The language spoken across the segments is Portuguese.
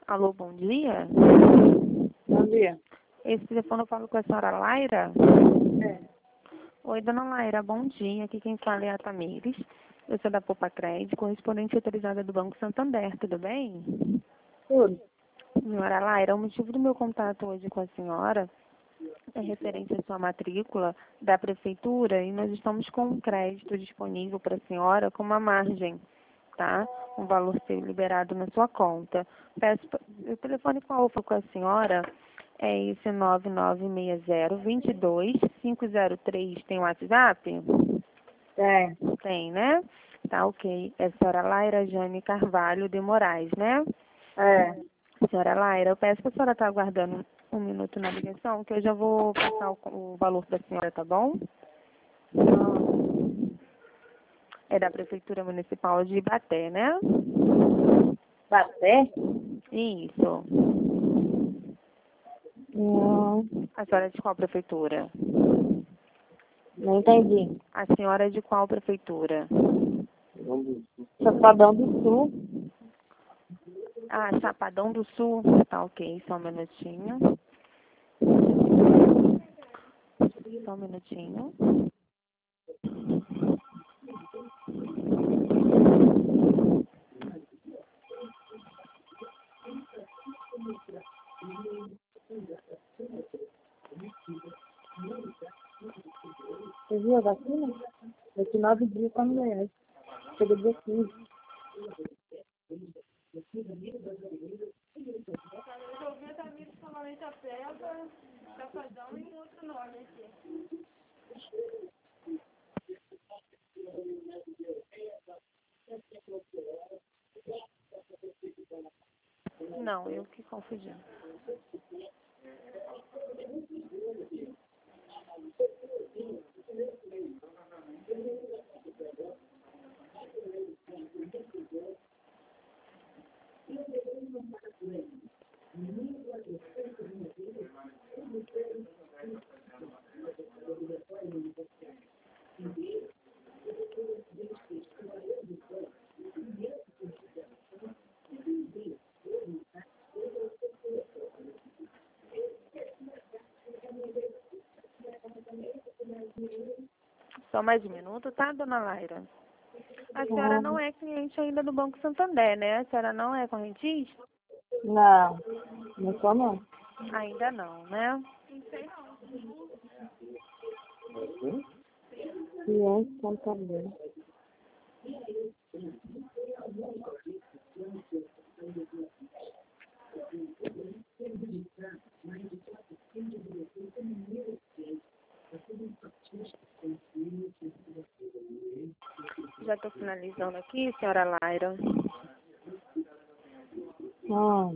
Alô, bom dia. Bom dia. Esse telefone eu falo com a senhora Laira? É. Oi, dona Laira, bom dia. Aqui quem fala é a Tamires. Eu sou da Poupa Crédito, correspondente autorizada do Banco Santander, tudo bem? Tudo. Senhora Laira, o motivo do meu contato hoje com a senhora é referente à sua matrícula da Prefeitura e nós estamos com um crédito disponível para a senhora com uma margem, tá? Um valor ser liberado na sua conta. O telefone qual foi com a senhora é esse 9960-22503. Tem WhatsApp? Tem. Tem, né? Tá, ok. É a senhora Laira Jane Carvalho de Moraes, né? É. Senhora Laira, eu peço que a senhora está aguardando um minuto na ligação, que eu já vou passar o valor da senhora, tá bom? É da Prefeitura Municipal de Ibaté, né? Baté? Isso. Não. A senhora é de qual prefeitura? Não entendi. A senhora é de qual prefeitura? Chapadão do Sul. Ah, Chapadão do Sul. Tá, ok. Só um minutinho. Só um minutinho. Você viu a vacina? Daqui 9 dias tá no reais. Chega dia 15. Não, eu que confundi. Só mais um minuto, tá, dona Laira? A senhora não é cliente ainda do Banco Santander, né? A senhora não é correntista? Não. Não sou não. Ainda não, né? Cliente Santander. Já estou finalizando aqui, senhora Laira. Ah.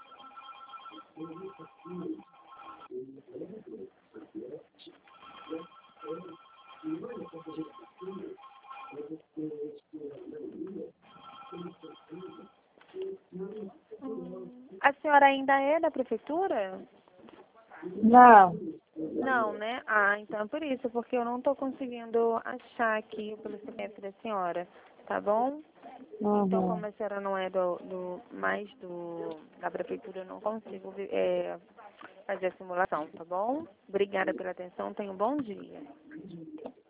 A senhora ainda é da prefeitura? Não. Não, né? Ah, então é por isso, porque eu não estou conseguindo achar aqui o procedimento da senhora, tá bom? Então, Uhum. como a senhora não é da prefeitura, eu não consigo fazer a simulação, tá bom? Obrigada pela atenção, tenha um bom dia.